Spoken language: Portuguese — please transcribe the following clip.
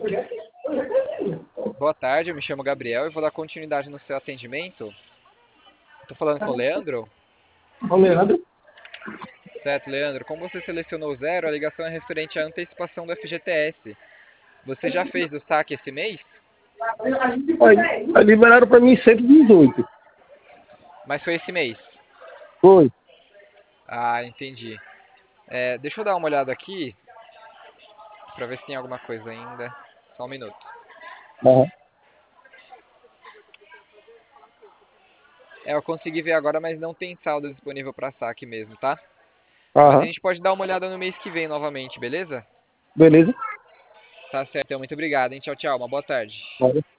Boa tarde, eu me chamo Gabriel e vou dar continuidade no seu atendimento. Tô falando com o Leandro? Ô, Leandro, Certo, Leandro. Como você selecionou zero, a ligação é referente à antecipação do FGTS. Você já fez o saque esse mês? aí liberaram para mim 118. Mas foi esse mês. Foi. Ah, entendi. Deixa eu dar uma olhada aqui pra ver se tem alguma coisa ainda. Só um minuto. Aham. Eu consegui ver agora, mas não tem saldo disponível pra saque mesmo, tá? Mas a Aham. gente pode dar uma olhada no mês que vem novamente, beleza? Beleza? Tá certo, então muito obrigado, hein? Tchau, tchau. Uma boa tarde. Valeu.